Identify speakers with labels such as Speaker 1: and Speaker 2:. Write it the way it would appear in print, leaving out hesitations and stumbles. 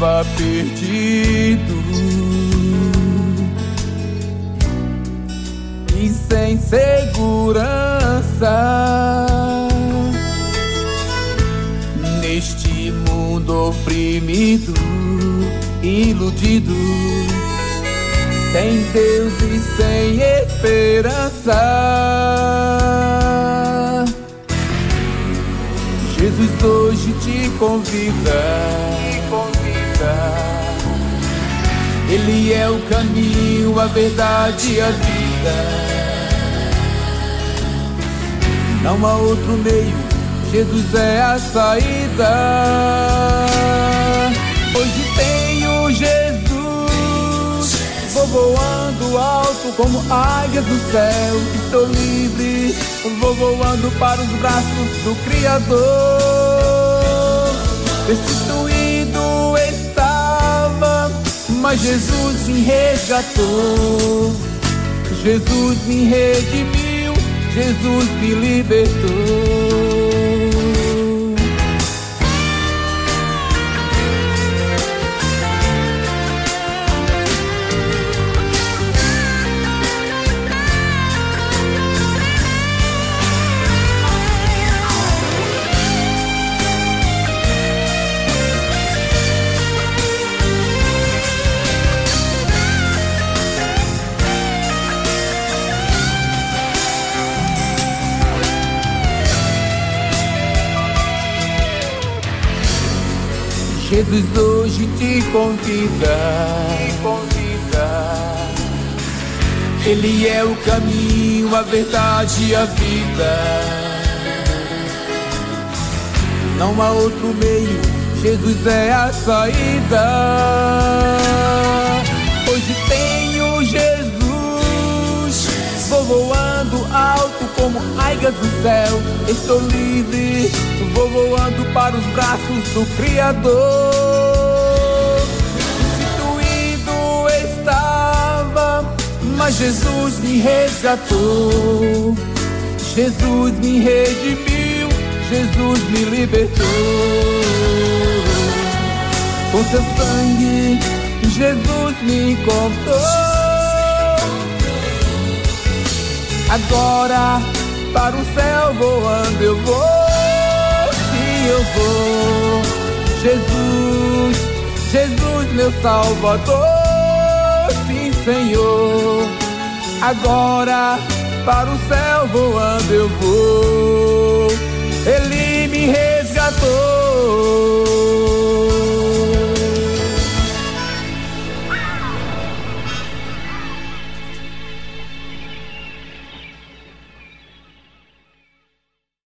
Speaker 1: estava perdido e sem segurança, neste mundo oprimido, iludido, sem Deus e sem esperança. Jesus hoje te convida. Ele é o caminho, a verdade e a vida. Não há outro meio, Jesus é a saída. Hoje tenho Jesus, vou voando alto como águias do céu. Estou livre, vou voando para os braços do Criador. Destituído estava, mas Jesus me resgatou. Jesus me redimiu, Jesus me libertou. Jesus hoje te convida. Ele é o caminho, a verdade e a vida. Não há outro meio, Jesus é a saída. Hoje tenho Jesus, vou voando alto como águias do céu. Estou livre, vou voando para os braços do Criador. Destituído estava, mas Jesus me resgatou. Jesus me redimiu, Jesus me libertou. Com seu sangue, Jesus me comprou. Agora para o céu voando eu vou, sim eu vou. Jesus, Jesus meu Salvador, sim Senhor. Agora para o céu voando eu vou. Ele me resgatou.